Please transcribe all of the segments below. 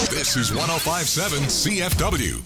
This is 105.7 CFW.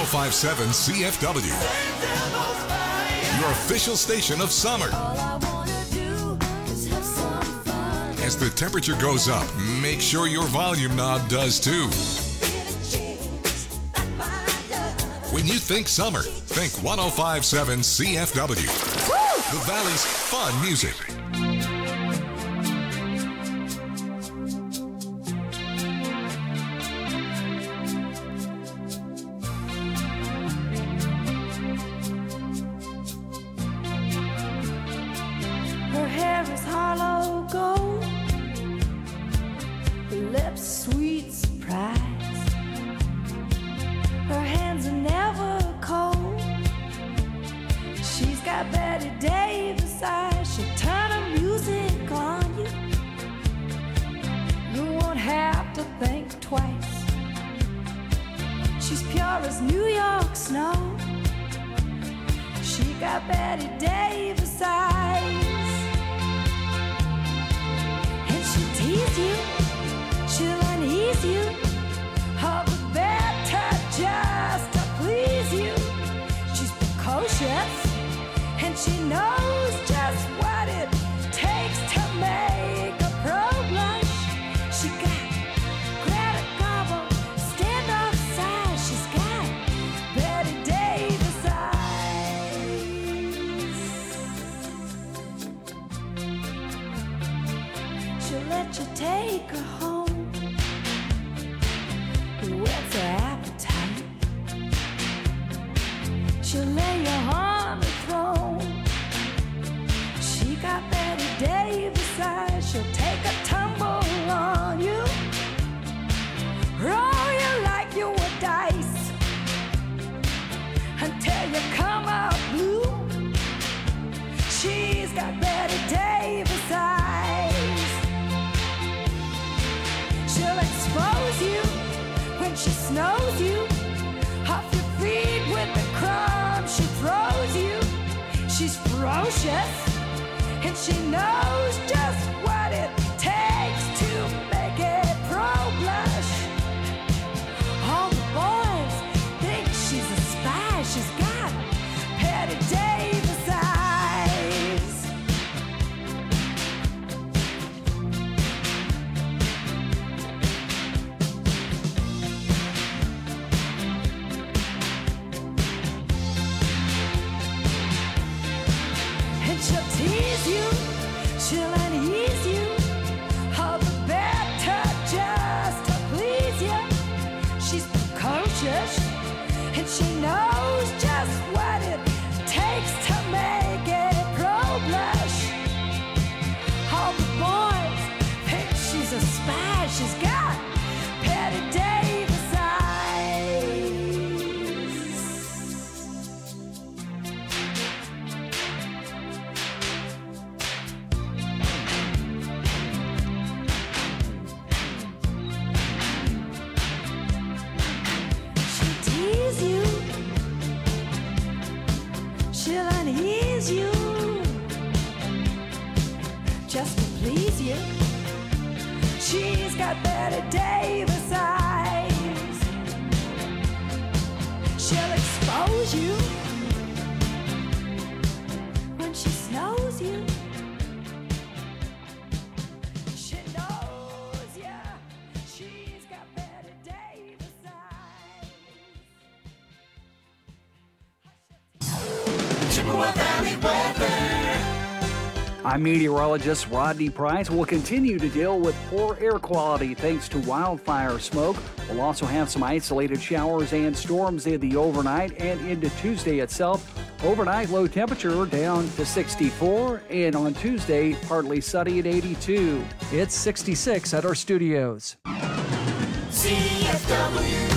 1057 CFW. Your official station of summer. As the temperature goes up, make sure your volume knob does too. When you think summer, think 1057 CFW. The Valley's fun music. Her hair is hollow gold, her lips sweet surprise. Her hands are never cold. She's got Betty Davis eyes. She'll turn her music on you. You won't have to think twice. She's pure as New York snow. She got Betty Davis eyes. And she'll tease you, she'll unease you, all the better just to please you. She's precocious, and she knows just what it takes to make a pro blush. She got Greta Garbo, standoff size. She's got Betty Davis eyes. She'll let you take her home. What's her appetite? She'll lay you on the throne. She got Betty Davis eyes. She'll take a tumble on you, roll you like you were dice, until you come out blue. She's got Betty Davis eyes. She'll expose you when she snows you, off your feet with the crumbs she throws you. She's ferocious, and she knows just what it takes to make it pro blush. All the boys think she's a spy. She's got Betty Davis eyes. And she'll tease you, she'll unease you, all the better just to please you. She's precocious, and she knows just what it takes to make it pro blush. All the boys think she's a spy. She's got Betty Davis eyes. She'll tease you, she'll unease you, just to please you. She's got Betty Davis eyes. She'll expose you when she snows you. She knows ya. She's got Betty Davis eyes. Chippewa Valley weather. I'm meteorologist Rodney Price. We'll continue to deal with poor air quality thanks to wildfire smoke. We'll also have some isolated showers and storms in the overnight and into Tuesday itself. Overnight low temperature down to 64, and on Tuesday, partly sunny at 82. It's 66 at our studios. CFW.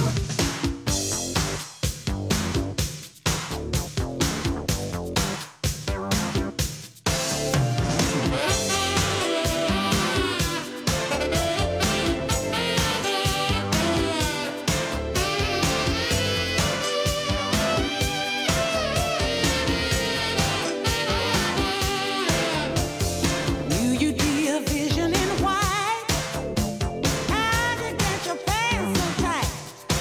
Knew you'd be a vision in white. How'd you get your pants so tight?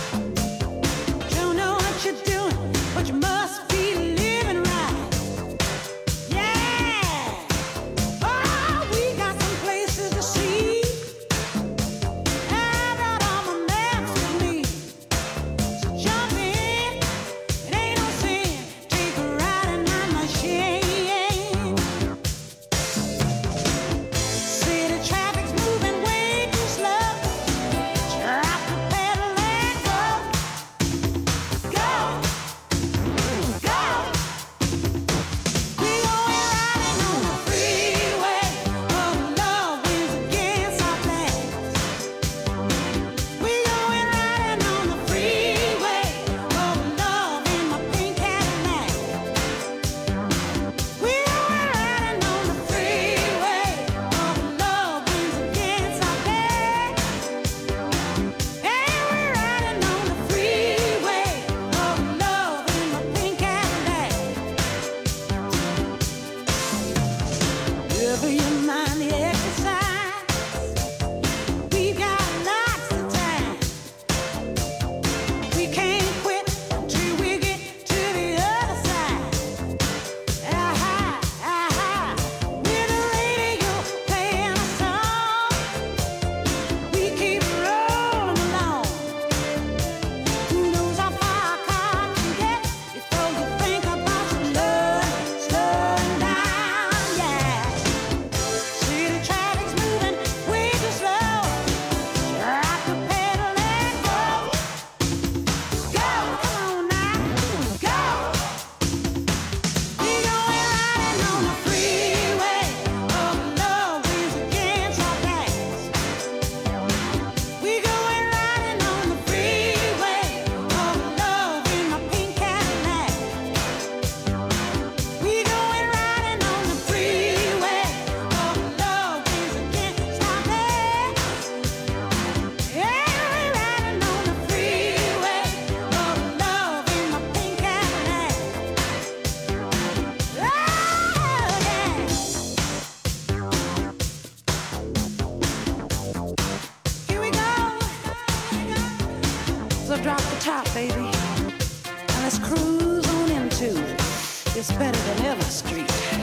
It's better than ever, Street.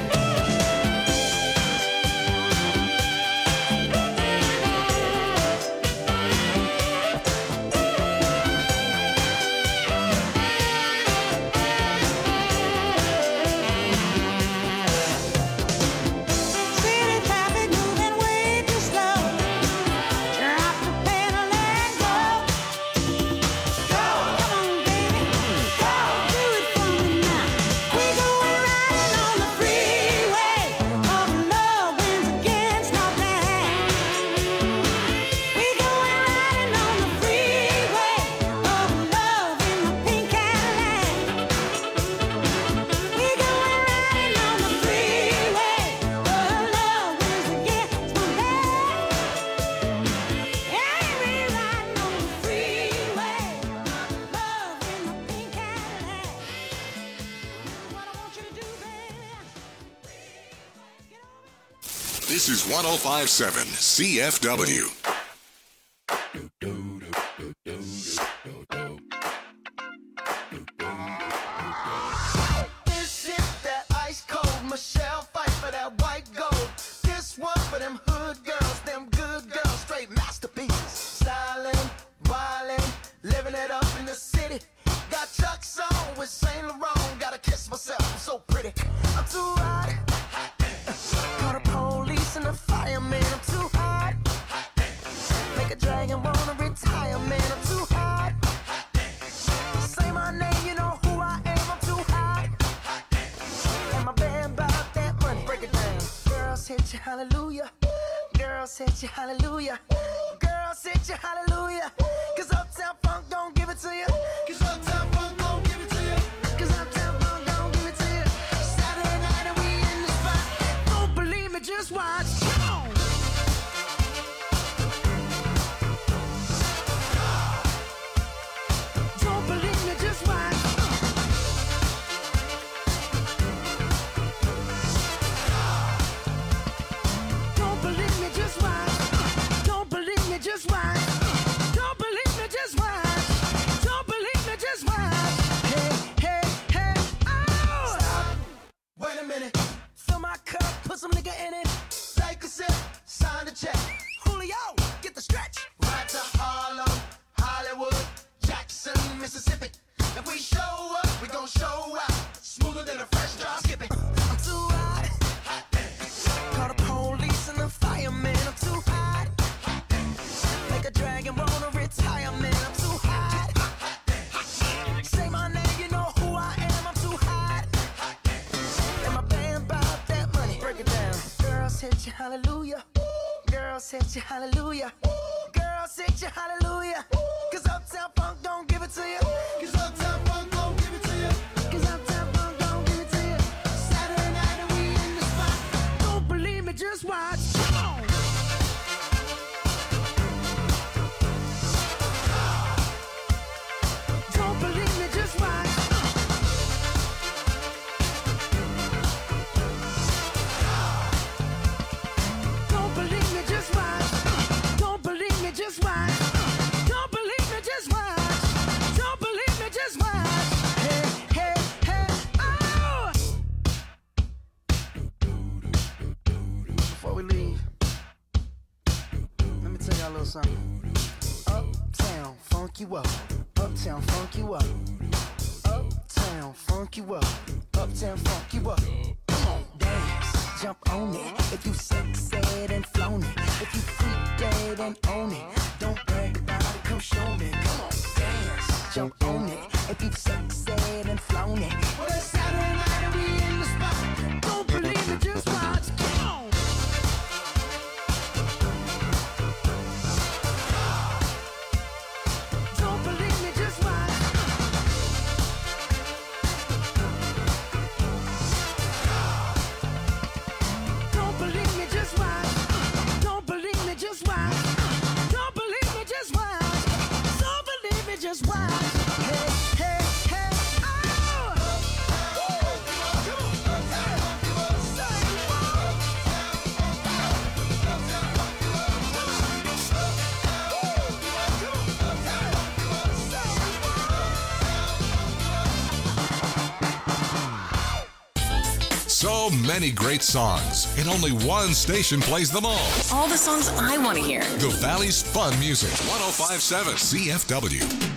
This is 105.7 CFW. This is that ice cold Michelle fight for that white gold. This one for them hood girls, them good girls, straight masterpieces. Stylin', wildin', living it up in the city. Got Chuck's on with Saint Laurent. Gotta kiss myself, I'm so pretty. I'm too hot. Call the police and the fireman. I'm too hot. Make a dragon wanna retire, man. I'm too hot. Say my name, you know who I am. I'm too hot. And my band bought that money. Break it down. Girls hit you, hallelujah. Girls hit you, hallelujah. Girls hit you, hallelujah. Cause Uptown Funk don't give it to you. Cause Uptown Funk don't give it to you. Cause Uptown Funk don't give it to you. Saturday night and we in the spot. Don't believe me, just watch. Come on. Don't believe me, just watch. Don't believe me, just watch. Don't believe me, just watch. Don't believe me, just watch. Don't believe me, just watch. Hey, hey, hey, oh! Stop. Wait a minute. Fill my cup, put some nigga in it. Take a sip, sign the check. Julio, get the stretch. Right to Harlem, Hollywood, Jackson, Mississippi. If we show up, we gon' show out. Smoother than a fresh drop skipping. I'm too hot. Call the police and the fireman. I'm too hot. Make a dragon wanna retire, man. I'm too hot. Say my name, you know who I am. I'm too hot. And my band bought that money. Break it down. Girls hit you, hallelujah. Girls hit you, hallelujah. Girls hit you, hallelujah. Cause Uptown Funk don't give it to you. Cause Uptown Funk don't give it to you. Cause Uptown Funk don't give it to you. Saturday night and we in the spot. Don't believe me, just watch. Come on. Don't believe me, just watch. Don't believe me, just watch. Don't believe me, just watch. Don't believe me, just watch. Don't believe me, just watch. Hey, hey, hey, oh! Before we leave, let me tell y'all a little something. Uptown, funk you up. Uptown, funk you up. Uptown, funk you up. Uptown, funk you up. Come on, dance, jump on it. If you sexed and flown it. If you freak dead and own it. Don't brag about it, come show me. Come on, dance, jump on it. If you sexed and flown it. Well, it's Saturday night and we in the spot. Don't believe it, just watch. Come on. Don't believe me, just watch. Don't believe me, just watch. Don't believe me, just watch. Don't So many great songs, and only one station plays them all. All the songs I want to hear. The Valley's Fun Music, 105.7 CFW.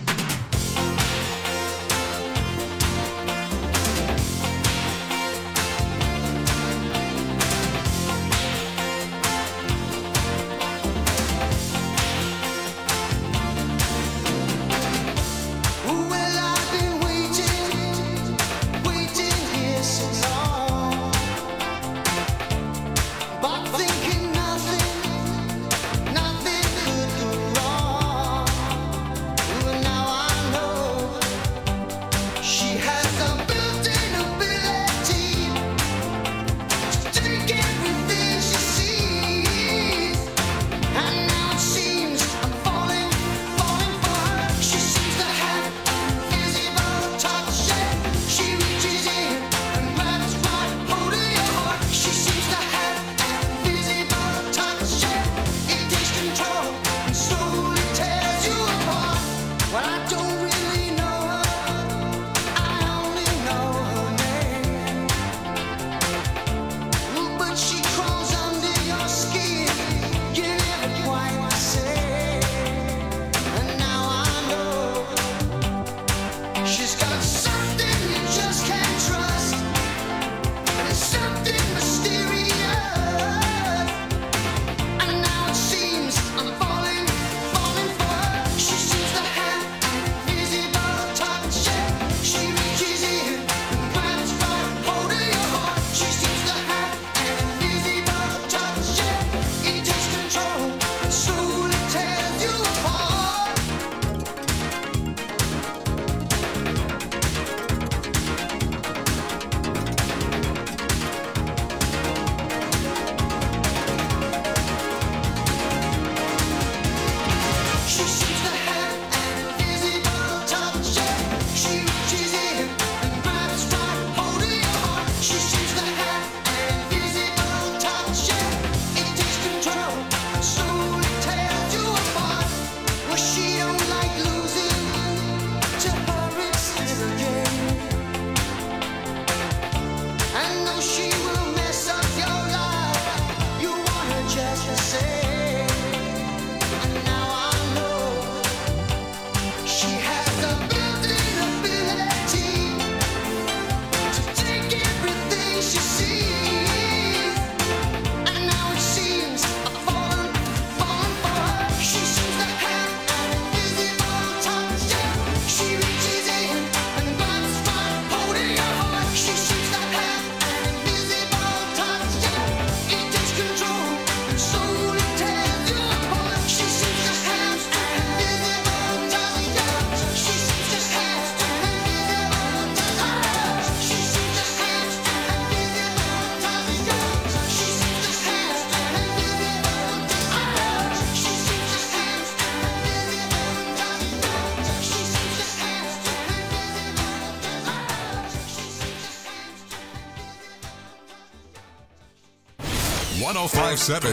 .5.7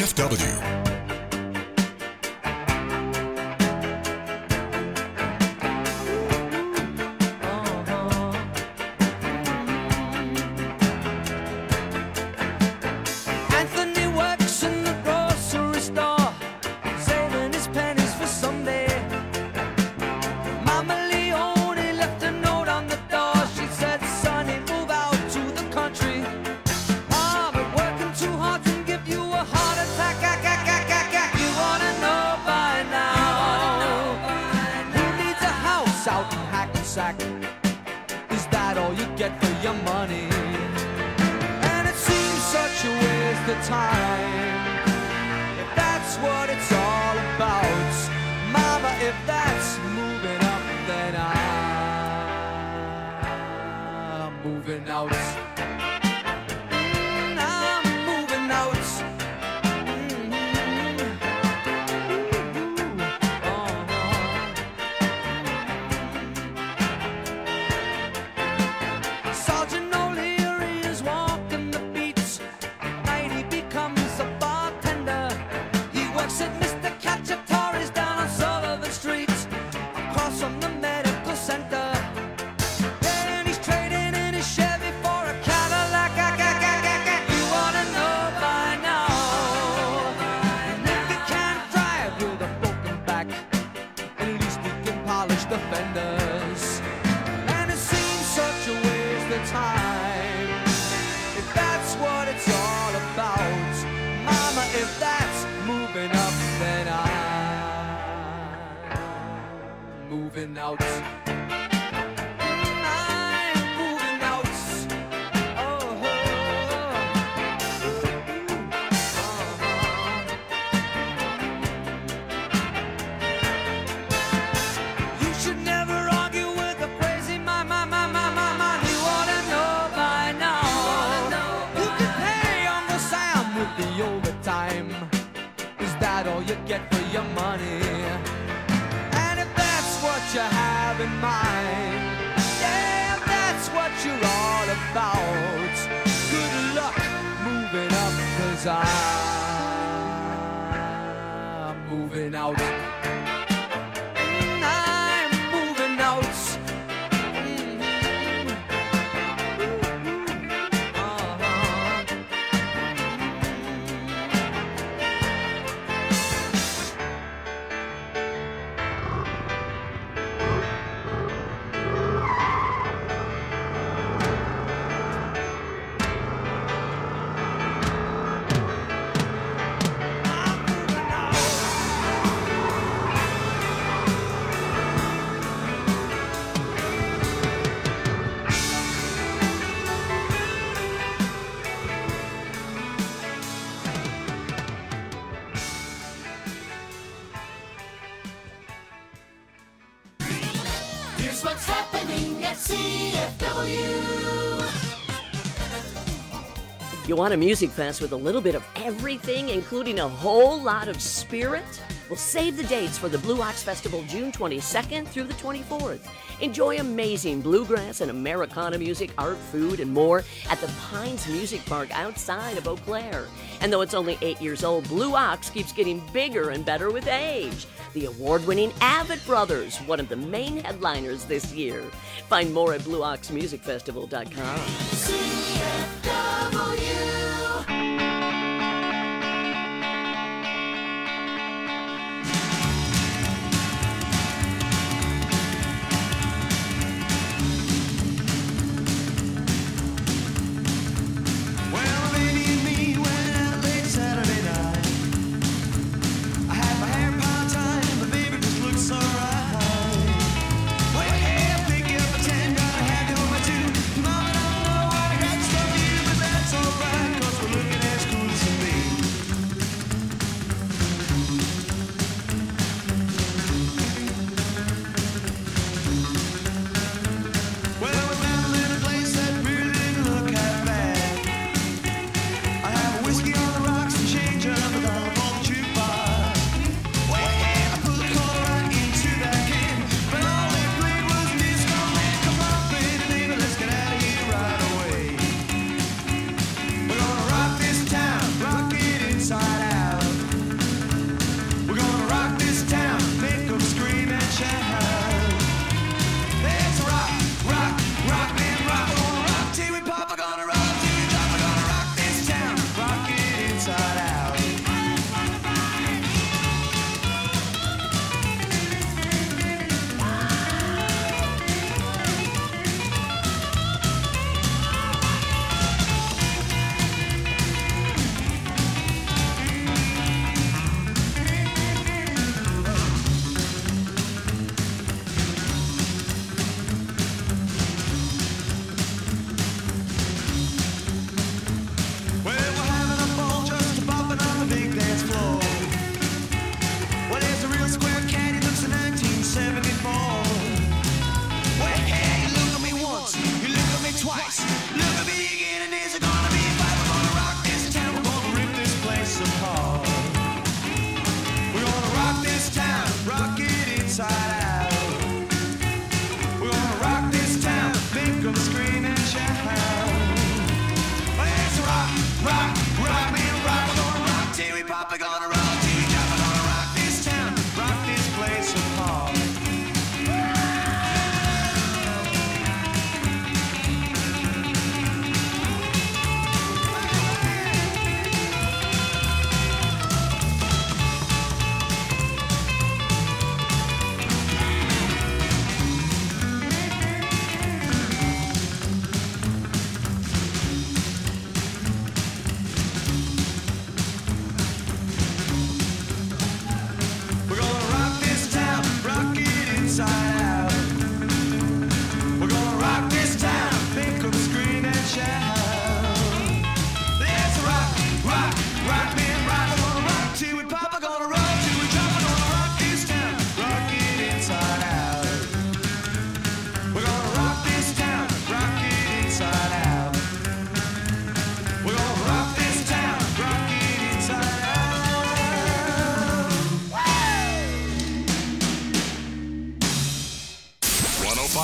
CFW. Center. And he's trading in his Chevy for a Cadillac. moving out. I'm moving out. You should never argue with a crazy man. You ought to know by now. You can pay Uncle Sam with the overtime. Is that all you get for your money? And if that's what you have in mind, yeah, if that's what you're all about, good luck moving up, 'cause I'm moving out. I'm moving out. Here's what's happening at CFW. You want a music fest with a little bit of everything, including a whole lot of spirit? Well, save the dates for the Blue Ox Festival June 22nd through the 24th. Enjoy amazing bluegrass and Americana music, art, food, and more at the Pines Music Park outside of Eau Claire. And though it's only 8 years old, Blue Ox keeps getting bigger and better with age. The award-winning Avett Brothers, one of the main headliners this year. Find more at BlueOxMusicFestival.com. CFW. Well, a lady and me went out late Saturday night. I had my hair piled tight and the baby just looked so right. Well, yeah, pick you up a 10, gotta have you on my 2. Mama don't know what I got stuff for you, but that's alright.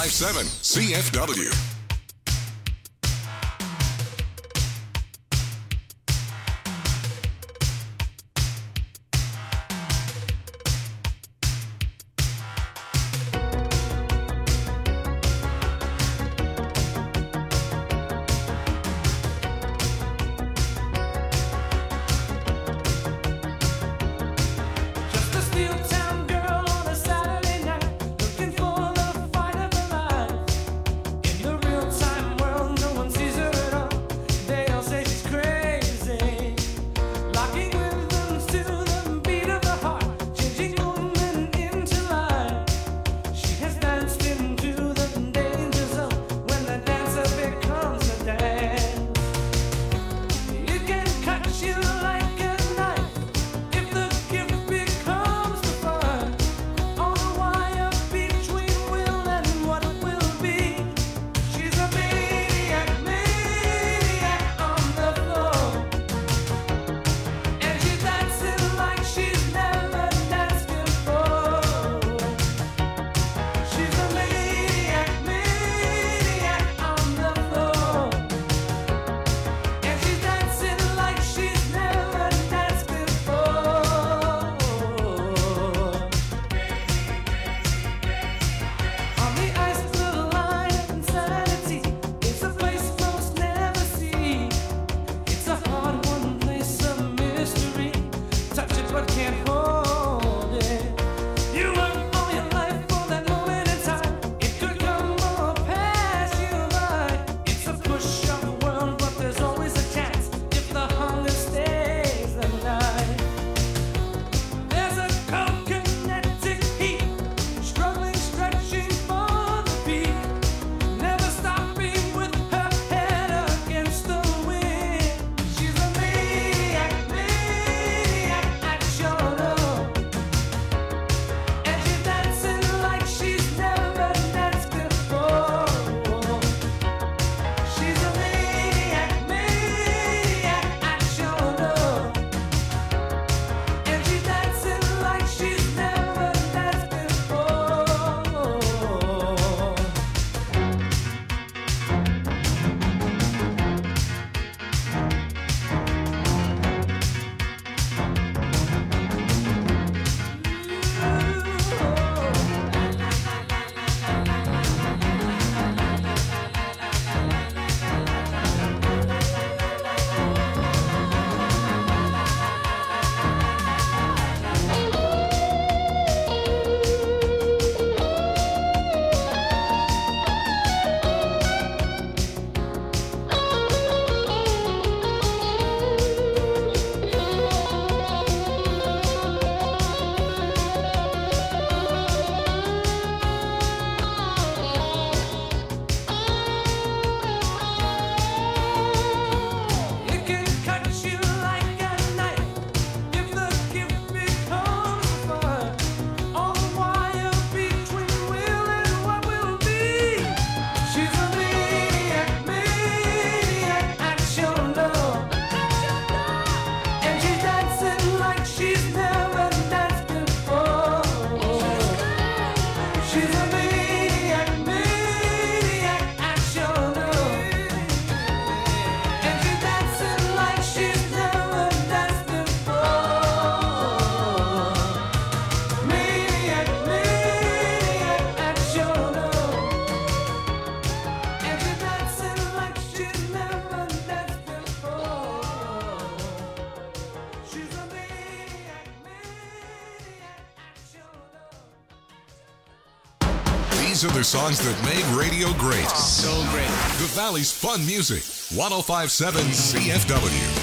1057 CFW. These are the songs that made radio great. So great. The Valley's fun music. 1057 CFW.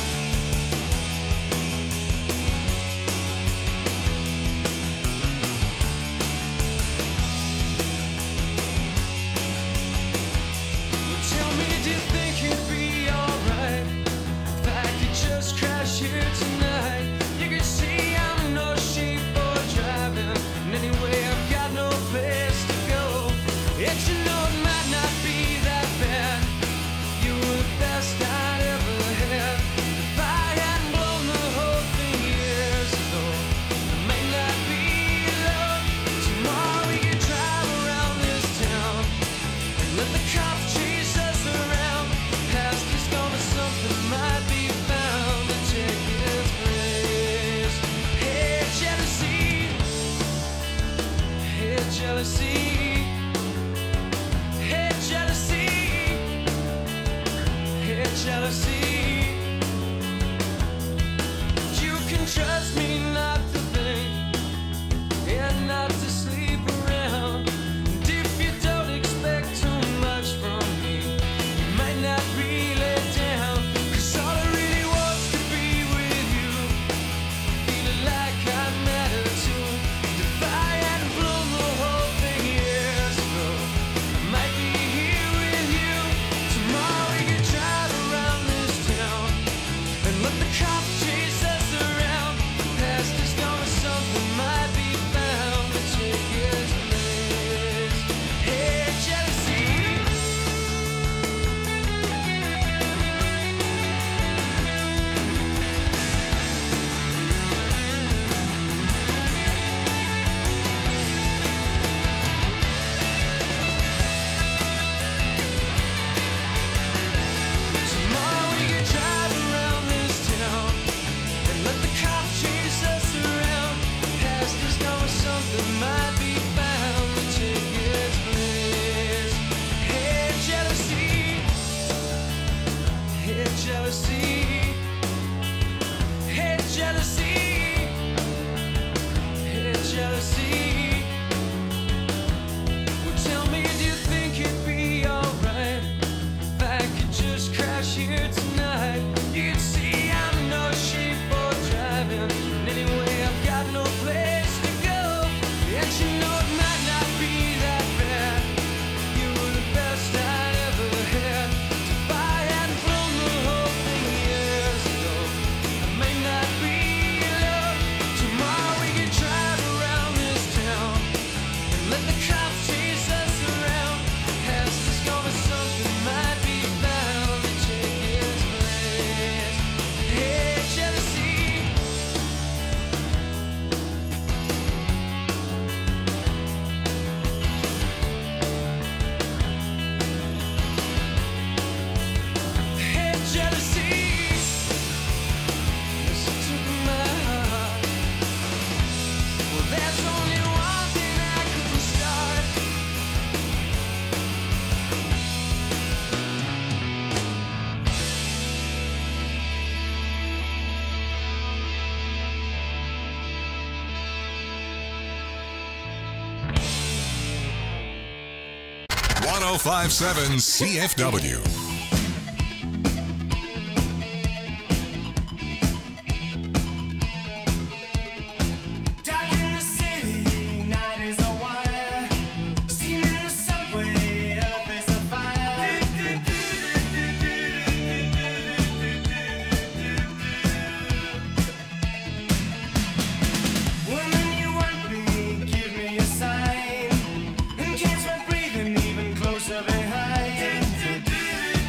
Best I'd ever had. jealousy. You can trust me not to think and not to sleep around. And if you don't expect too much from me, you might not really down. 'Cause all I really want's to be with you, feeling like I matter too. If I hadn't blown the whole thing years ago, I might be here with you. Tomorrow we can drive around this town and let the cops chase us around. The past is gone, something might be found to take its place. Hey, jealousy. Tomorrow we can drive around this town and let the cops chase us around. Past is gone, something might be found to take its place. Hey, jealousy. Hey, jealousy. Hey, jealousy. Hey, jealousy. Well, tell me, do you think it'd be alright if I could just crash here tonight? You'd see I'm no shape for driving, and anyway I've got no place to go. And you know it might not be that bad. You were the best I'd ever had. If I hadn't blown the whole thing years ago, I may not be in love. Tomorrow we can drive around this town and let the cops chase us around. Past is gone, something might be found to take its place. Hey, jealousy. Hey, jealousy. Listen to my heart. Well, there's only one thing I couldn't start. .1057 CFW. Dark in the city, night is a wire. Steam in the subway, earth is a fire. Woman, you want me, give me a sign. And catch my breathing even closer behind.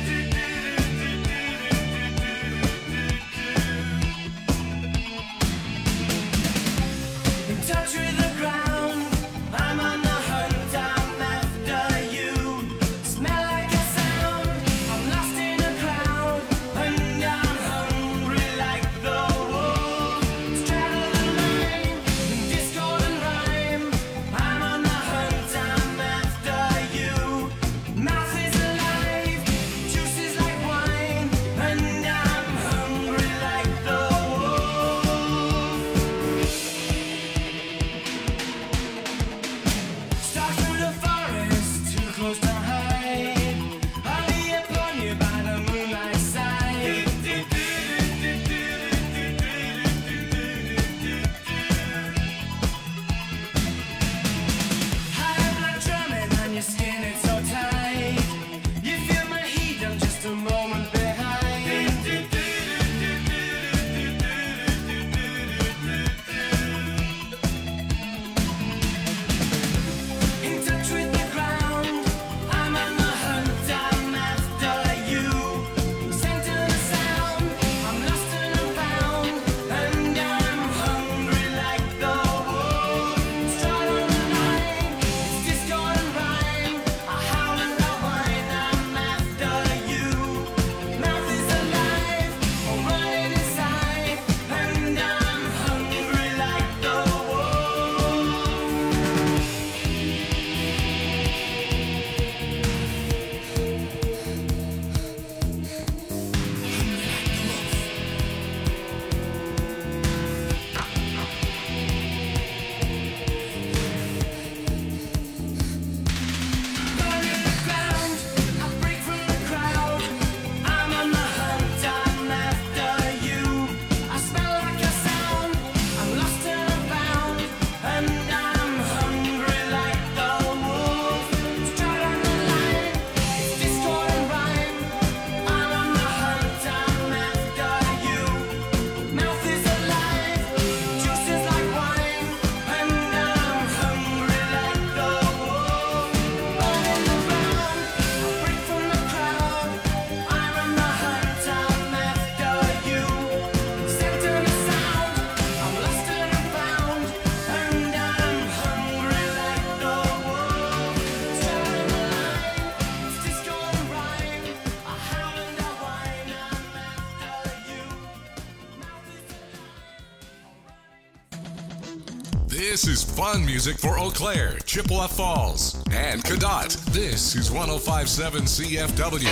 This is fun music for Eau Claire, Chippewa Falls, and Cadott. This is 105.7 CFW.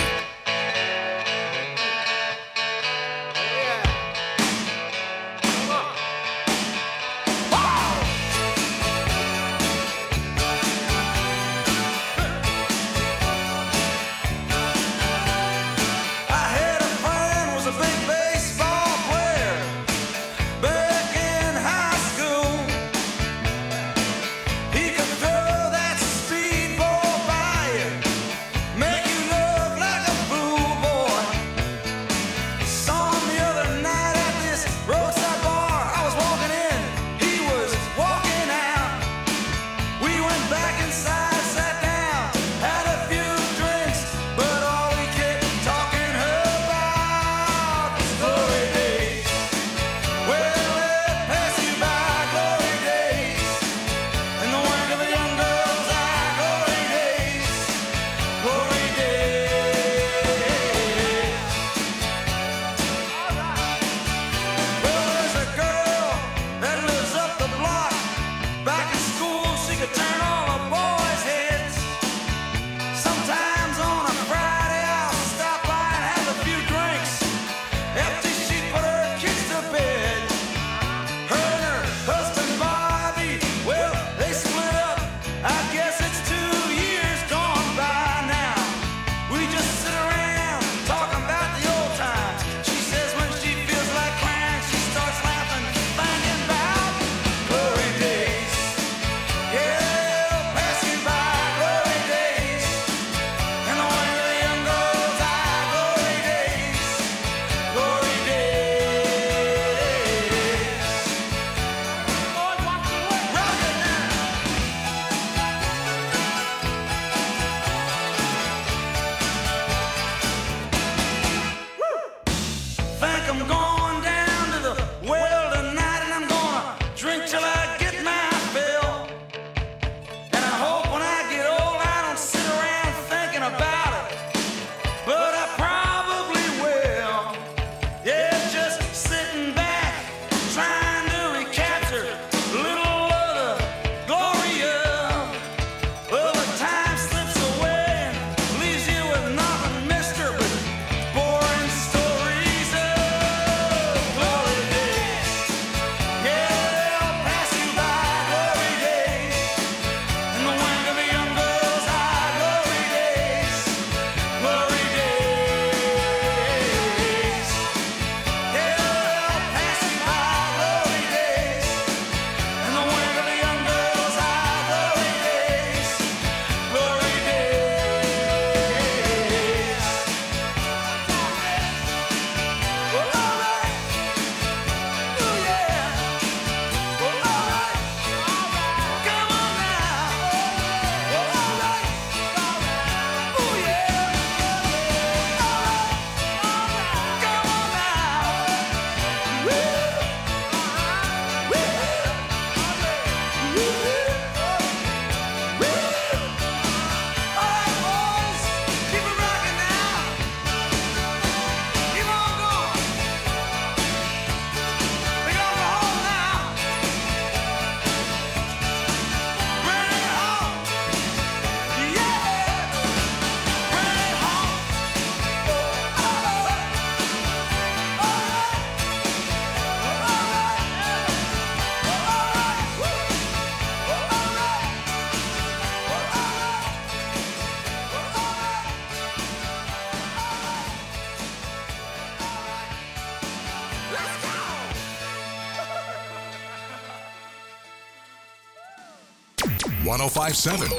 .1057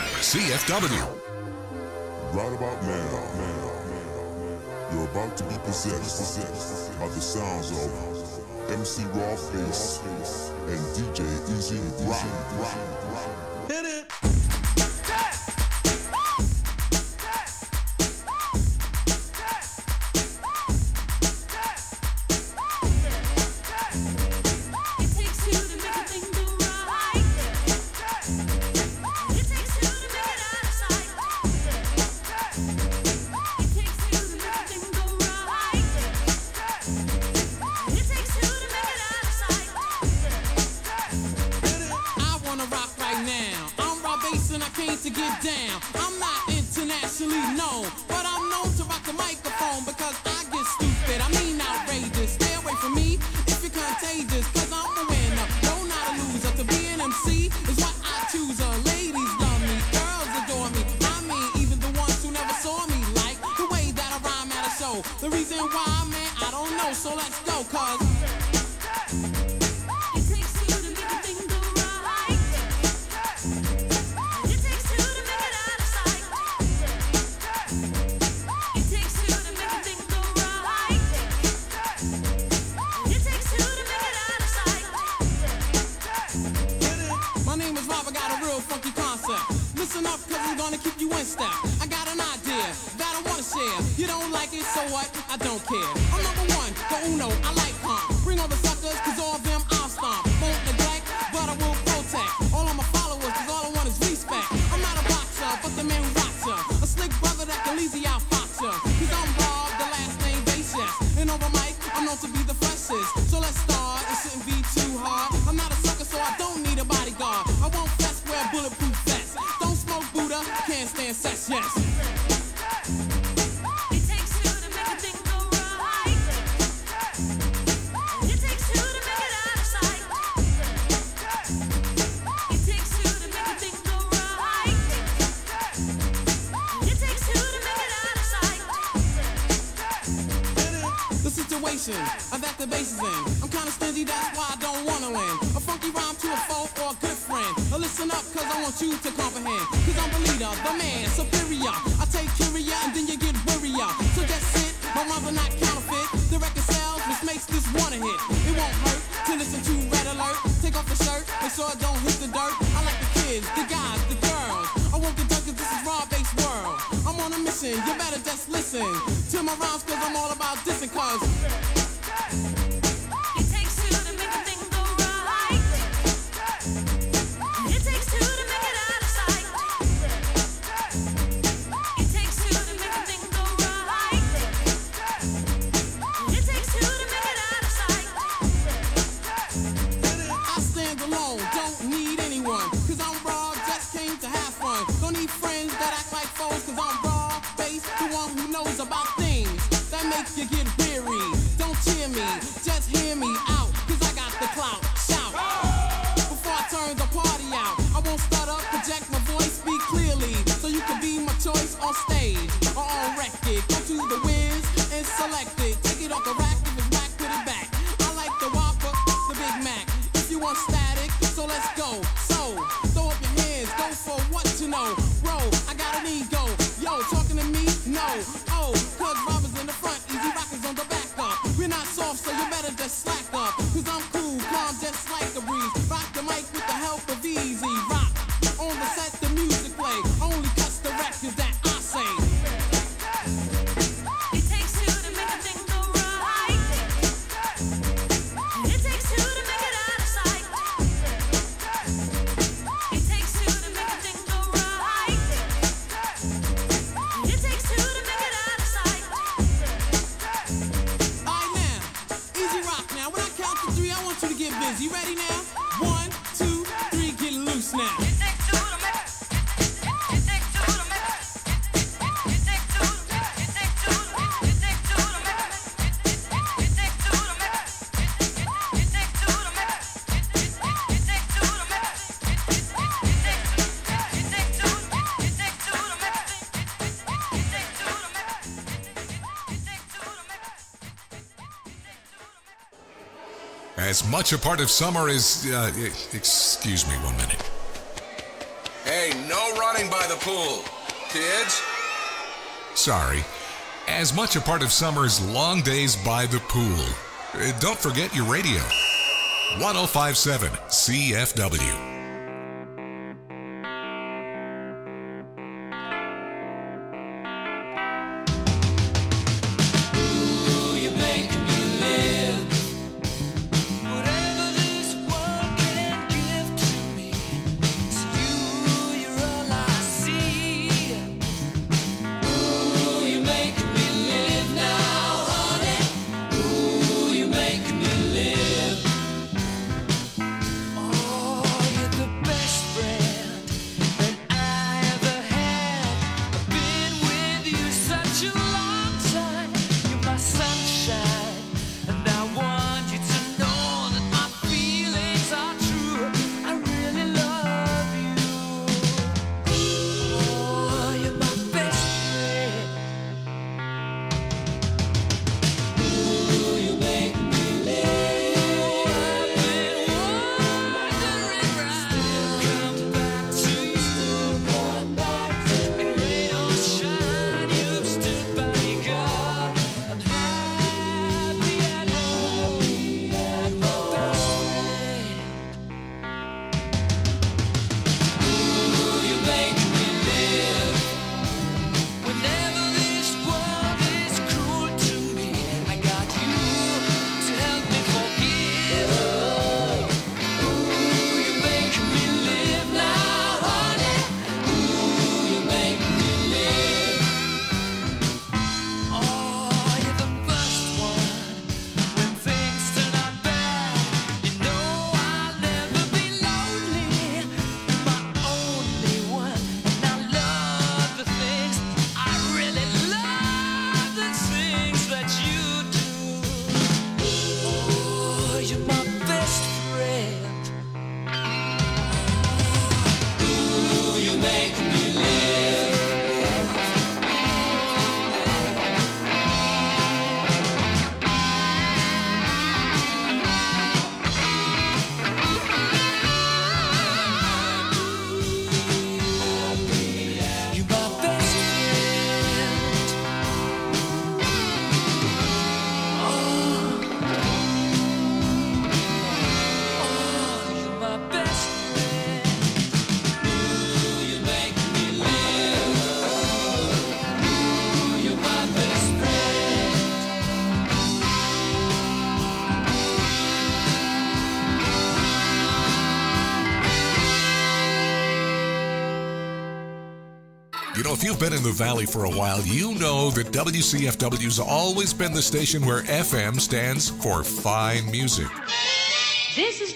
CFW. Right about now, you're about to be possessed by the sounds of MC Raw Face and DJ Easy Rock. Hit it! Hit it. get down. I'm not internationally known, but I'm known to rock the microphone because I get stupid. I mean outrageous. Stay away from me if you're contagious, cause I'm a winner, no not a loser. To be an MC is what I choose. Ladies love me, girls adore me. I mean even the ones who never saw me like the way that I rhyme at a show. The reason why, man, I don't know, so let's go, cause listen up, cause I'm gonna keep you in step. I got an idea that I wanna share. You don't like it, so what? I don't care. I'm number one, the uno, I like calm. Bring all the suckers, cause all of them I'll stomp. Won't neglect, but I will protect all of my followers, cause all I want is respect. I'm not a boxer, but the man who rocks ya. A slick brother that can easy outfox ya. Cause I'm Bob, the last name Basis. And over mic, I'm known to be the freshest. So let's start, it shouldn't be too hard. I'm not a sucker, so I don't need a bodyguard. I won't fess, wear bulletproof vests. Don't smoke Buddha, can't stand sex, yes. It takes two to make a thing go right. It takes two to make it out of sight. It takes two to make a thing go right. It takes two to make it out of sight. The situation that the bass is in, I'm kinda stingy, that's why I don't wanna win. A funky rhyme to a foe or a good friend. Listen up, cause I want you to comprehend. Cause I'm the leader, the man, superior. I take curia and then you get worrier. So just sit, my rhymes are not counterfeit. The record sells, which makes this one a hit. It won't hurt to listen to Red Alert. Take off the shirt, make sure it don't hit the dirt. I like the kids, the guys, the girls. I won't get done cause this is raw-based world. I'm on a mission, you better just listen to my rhymes cause I'm all about dissing cause it takes two to make a thing go right. It takes two to make it out of sight. It takes two to make a thing go right. It takes two to make it out of sight. I stand alone, don't need anyone, cause I'm raw, just came to have fun. Don't need friends that act like foes, cause I'm raw, based, the one who knows about things that make you get weary. Don't cheer me, just hear me out, cause I got the clout. Shout before I turn the party out. I won't stutter, project my voice, speak clearly, so you can be my choice on stage or on record. Go to the Wiz and select it. Take it off the rack, if it's whack, put it back. I like the Whopper, the Big Mac. If you want static, so let's go. So throw up your hands, go for what you know. Bro, I got an ego. Yo, talking to me? No. Oh, cause Robbers in the front, Easy Rockers on the back up. We're not soft, so you better just slack up. Cause I'm cool, calm, just like a breeze. Rock the mic with the help of Easy Rock. On the set, the music play. Only cuts the records that I say. It takes two to make a thing go right. It takes two to make it out of sight. It takes two to make a thing go right. It takes two to make it out of sight. Alright now, Easy Rock now. When I count to three, I want you to get busy. Ready now? 1, 2, 3, get loose now. As much a part of summer as, excuse me 1 minute. Hey, no running by the pool, kids. Sorry. As much a part of summer as long days by the pool. Don't forget your radio. 105.7 CFW. Oh, you Now, if you've been in the Valley for a while, you know that WCFW's always been the station where FM stands for fine music. This is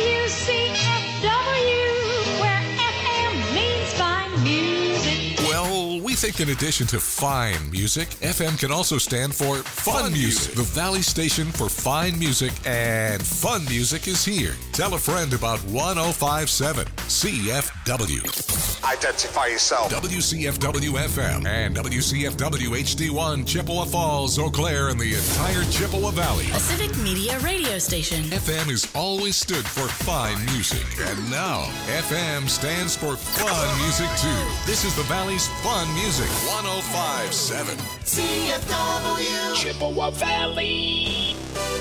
WCFW, where FM means fine music. Well, we think in addition to fine music, FM can also stand for fun music. The Valley station for fine music and fun music is here. Tell a friend about 105.7 CFW. Identify yourself. WCFW FM and WCFW HD1, Chippewa Falls, Eau Claire, and the entire Chippewa Valley. A civic media radio station. FM has always stood for fine music, and now FM stands for fun music too. This is the Valley's fun music. 105.7 CFW Chippewa Valley.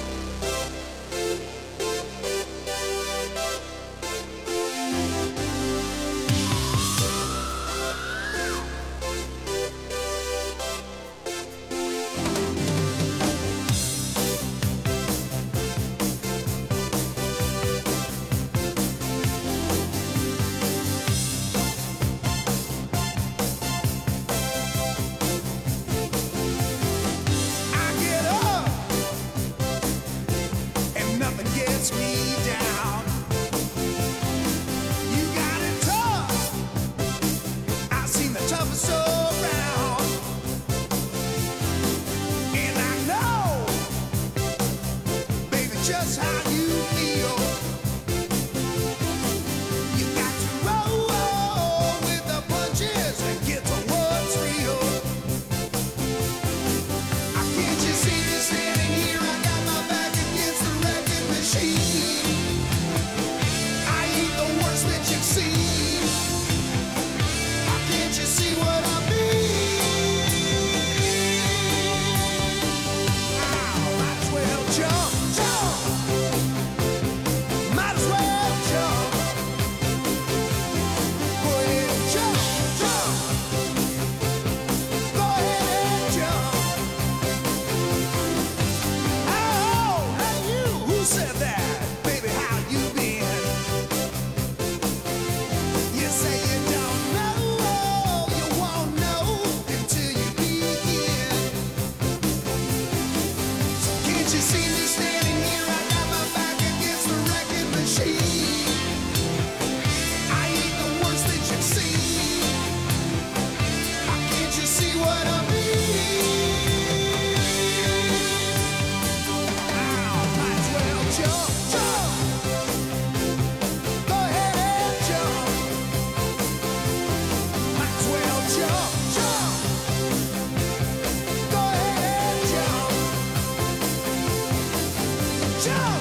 Just how you feel. You got to roll with the punches and get to what's real. Can't you see me standing here? I got my back against the wrecking machine. I ain't the worst that you've seen. Can't you see what I mean? Might as well jump. Might as well jump. Go ahead and jump, jump. Go ahead and jump. Oh, hey you, who said that? Baby, how you been? You say you don't know, you won't know until you begin. So can't you see me standing here? I got my back against the wrecking machine. I ain't the worst that you've seen. Can't you see what I mean? Might as well jump, jump. Go ahead and jump. Might as well jump, jump. Go ahead and jump. Jump.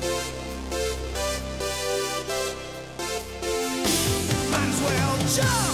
Might as well jump.